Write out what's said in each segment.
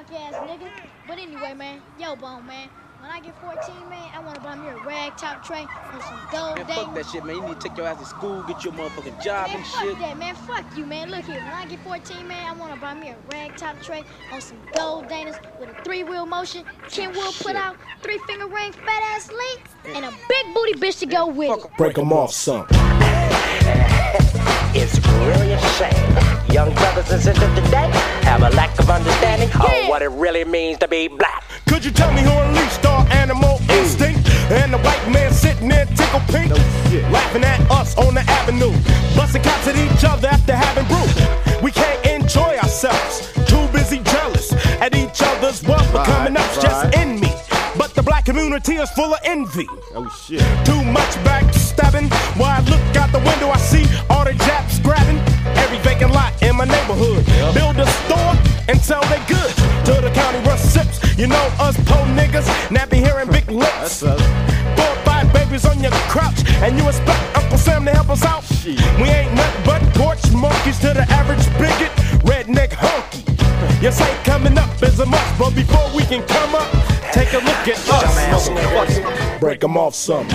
ass nigga. But anyway, man, yo, Bone, man. When I get 14, man, I want to buy me a rag top tray and some gold Man, fuck that shit, man. You need to take your ass to school, get your motherfucking job man, and fuck shit. that, man. Fuck you, man. Look here. When I get 14, man, I want to buy me a rag top tray on some gold Danas with a 3-wheel motion, Kenwood put out, 3-finger ring, fat ass link, and a big booty bitch to go with it. Break them off some. It's really a shame. Young brothers and sisters today have a lack of understanding of what it really means to be black. Could you tell me who unleashed our animal instinct? And the white man sitting there tickle pink, laughing at us on the avenue, busting cops at each other after having brew. We can't enjoy ourselves, too busy jealous at each other's wealth becoming us just in me. But the black community is full of envy. Oh shit. Too much backstabbing. While I look out the window, I see all the Japs grabbing every vacant lot in my neighborhood. Build a store and sell they goods to the county recips. You know us po niggas, nappy hair and big lips. 4 or 5 babies on your crouch, and you expect Uncle Sam to help us out? Shit. We ain't nothing but porch monkeys to the average bigot, redneck honky. Your sight coming up is a must, but before we can come up, take a look at us. Break them off some.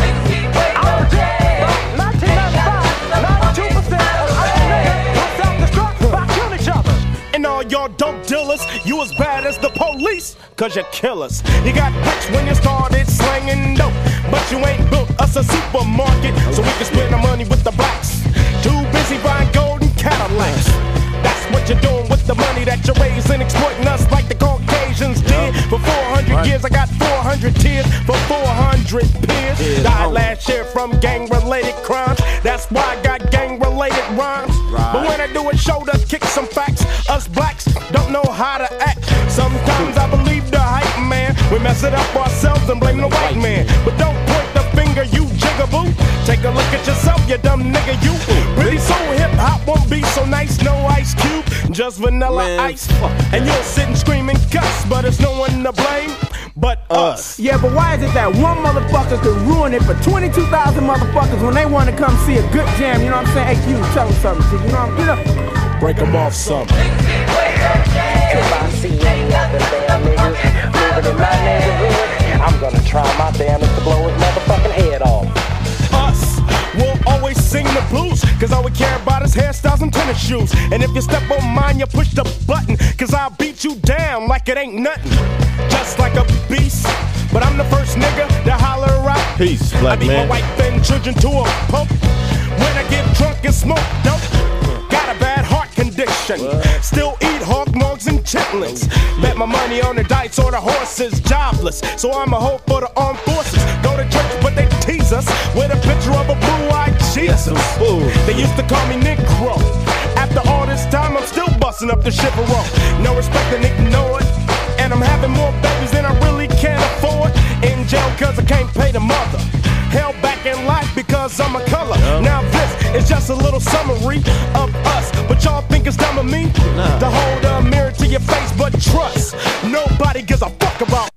92% of self-destruct by killing each other. And all y'all dope dealers, you as bad as the police, cause you killers. You got rich when you started slanging dope, but you ain't built us a supermarket so we can spend our money with the blacks. Too busy buying golden Cadillacs. That's what you're doing with the money that you're raising, exploiting us like the Caucasians did. For 400 years, I got 400 tears for 400 peers. Died last year from gang-related crimes. That's why I got gang-related rhymes. But when I do a show to kick some facts, us blacks don't know how to act. Sometimes I believe the hype man. We mess it up ourselves and blame the white man. But don't point the finger, you jigaboo. Take a look at yourself, you dumb nigga, you. Pretty soon hip-hop won't be so nice, no Ice Cube, just vanilla ice. And you'll sit and scream and cuss, but it's no one to blame but us. Yeah, but why is it that one motherfucker could ruin it for 22,000 motherfuckers when they want to come see a good jam? You know what I'm saying? Hey, Q, tell them something, G. You know what I'm saying? Break them off some. If I see any other damn niggas moving in my neighborhood, I'm gonna try my damnedest to blow his motherfucking head off. Us will always sing the blues, cause all we care about is hairstyles and tennis shoes. And if you step on mine, you push the button, cause I'll beat you down like it ain't nothing. Just like a beast, but I'm the first nigga to holler out. Peace, I black beat man. my wife and children to a pump. When I get drunk and smoke dope, got a bad heart condition. Still eat hog mugs and chitlins. Bet my money on the dice or the horses. Jobless, so I'm a hoe for the armed forces. Go to church, but they tease us with a picture of a blue-eyed Jesus. They used to call me Negro. After all this time, I'm still busting up the Chippewa. No respect and ignore it. And I'm having more babies than I really can afford. In jail cause I can't pay the mother. Held back in life because I'm a color. Now this is just a little summary of us. But y'all think it's dumb of me to hold a mirror to your face, but trust, nobody gives a fuck about